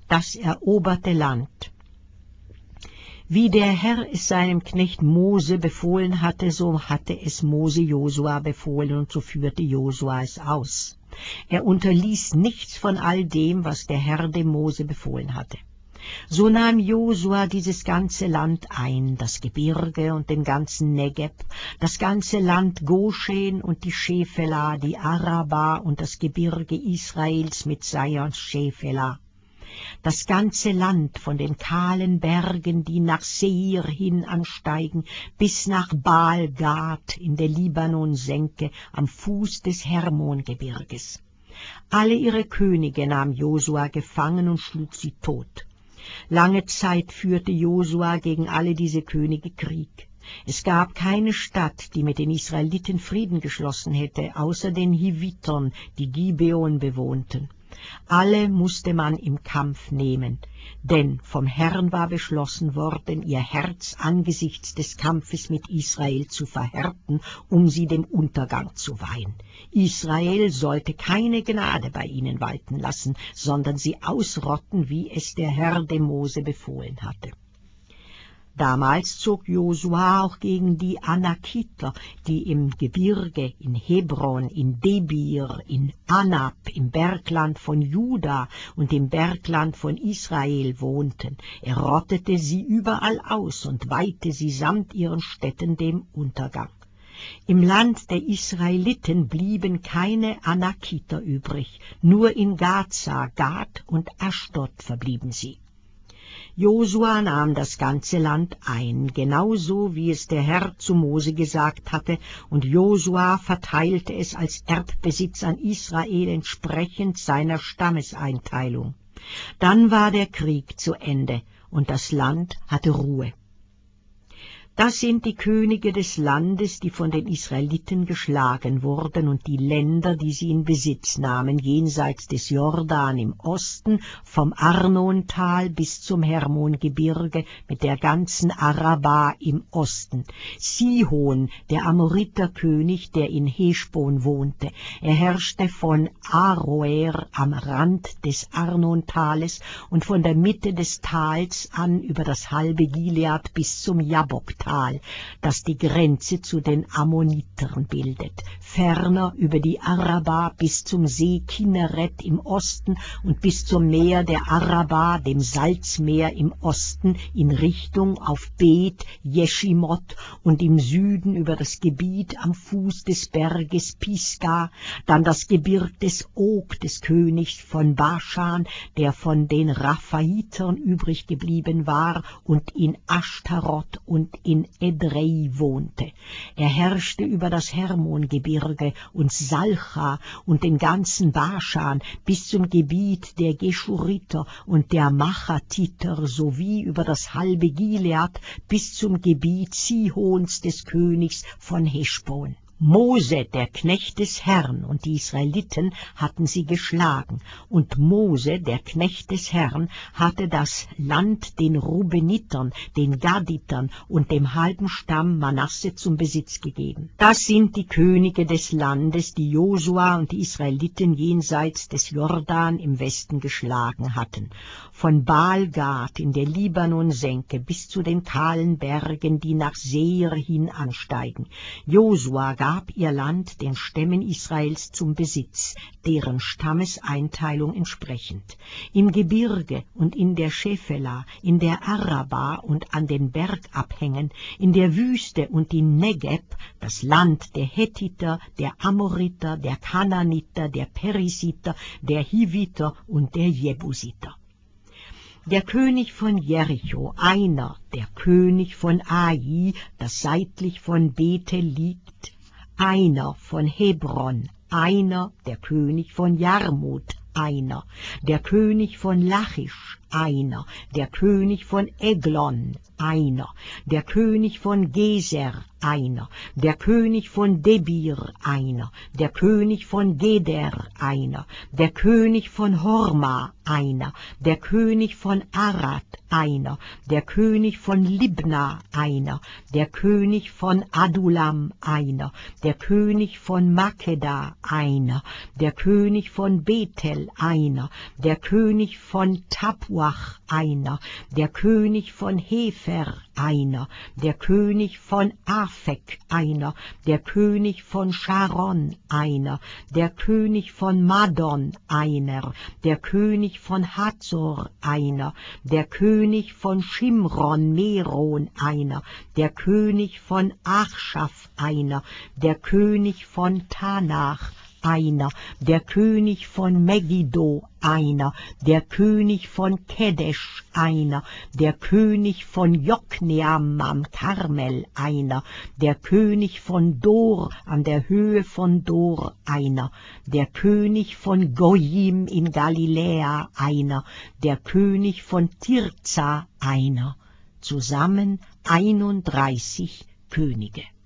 das eroberte Land. Wie der Herr es seinem Knecht Mose befohlen hatte, so hatte es Mose Josua befohlen, und so führte Josua es aus. Er unterließ nichts von all dem, was der Herr dem Mose befohlen hatte. So nahm Josua dieses ganze Land ein, das Gebirge und den ganzen Negeb, das ganze Land Goshen und die Schefela, die Araba und das Gebirge Israels mit Saions Schefela. Das ganze Land von den kahlen Bergen, die nach Seir hin ansteigen, bis nach Baal-Gad in der Libanon-Senke am Fuß des Hermongebirges. Alle ihre Könige nahm Josua gefangen und schlug sie tot. Lange Zeit führte Josua gegen alle diese Könige Krieg. Es gab keine Stadt, die mit den Israeliten Frieden geschlossen hätte, außer den Hivitern, die Gibeon bewohnten. Alle musste man im Kampf nehmen, denn vom Herrn war beschlossen worden, ihr Herz angesichts des Kampfes mit Israel zu verhärten, um sie dem Untergang zu weihen. Israel sollte keine Gnade bei ihnen walten lassen, sondern sie ausrotten, wie es der Herr dem Mose befohlen hatte. Damals zog Josua auch gegen die Anakiter, die im Gebirge, in Hebron, in Debir, in Anab, im Bergland von Juda und im Bergland von Israel wohnten. Er rottete sie überall aus und weihte sie samt ihren Städten dem Untergang. Im Land der Israeliten blieben keine Anakiter übrig, nur in Gaza, Gad und Aschdod verblieben sie. Josua nahm das ganze Land ein, genauso wie es der Herr zu Mose gesagt hatte, und Josua verteilte es als Erbbesitz an Israel entsprechend seiner Stammeseinteilung. Dann war der Krieg zu Ende, und das Land hatte Ruhe. Das sind die Könige des Landes, die von den Israeliten geschlagen wurden, und die Länder, die sie in Besitz nahmen, jenseits des Jordan im Osten, vom Arnontal bis zum Hermongebirge mit der ganzen Araba im Osten. Sihon, der Amoriterkönig, der in Heschbon wohnte. Er herrschte von Aroer am Rand des Arnontales und von der Mitte des Tals an über das halbe Gilead bis zum Jabboktal, das die Grenze zu den Ammonitern bildet, ferner über die Araba bis zum See Kinneret im Osten und bis zum Meer der Araba, dem Salzmeer im Osten, in Richtung auf Bet Jeschimot, und im Süden über das Gebiet am Fuß des Berges Pisga, dann das Gebirg des Og, des Königs von Baschan, der von den Raphaitern übrig geblieben war und in Ashtarot und in Edrei wohnte. Er herrschte über das Hermongebirge und Salcha und den ganzen Baschan bis zum Gebiet der Geschuriter und der Machatiter sowie über das halbe Gilead bis zum Gebiet Sihons des Königs von Heschbon. Mose, der Knecht des Herrn, und die Israeliten hatten sie geschlagen, und Mose, der Knecht des Herrn, hatte das Land den Rubenitern, den Gaditern und dem halben Stamm Manasse zum Besitz gegeben. Das sind die Könige des Landes, die Josua und die Israeliten jenseits des Jordan im Westen geschlagen hatten, von Baal-Gad in der Libanon-Senke bis zu den kahlen Bergen, die nach Seir hin ansteigen. Josua gab ihr Land den Stämmen Israels zum Besitz, deren Stammeseinteilung entsprechend. Im Gebirge und in der Schefela, in der Araba und an den Bergabhängen, in der Wüste und in Negeb, das Land der Hethiter, der Amoriter, der Kananiter, der Perisiter, der Hiviter und der Jebusiter. Der König von Jericho, einer, der König von Ai, das seitlich von Bethel liegt, einer von Hebron, einer, der König von Jarmut, einer, der König von Lachisch, einer, der König von Eglon, einer, der König von Geser, einer, der König von Debir, einer, der König von Geder, einer, der König von Horma, einer, der König von Arad, einer, der König von Libna, einer, der König von Adulam, einer, der König von Makeda, einer, der König von Bethel, einer, der König von Tapua, Tapuach einer, der König von Hefer einer, der König von Afek einer, der König von Sharon einer, der König von Madon einer, der König von Hazor einer, der König von Shimron Meron einer, der König von Achshaf einer, der König von Tanach einer, der König von Megiddo einer, der König von Kedesh einer, der König von Jokneam am Karmel einer, der König von Dor an der Höhe von Dor einer, der König von Goyim in Galiläa einer, der König von Tirza einer, zusammen 31 Könige.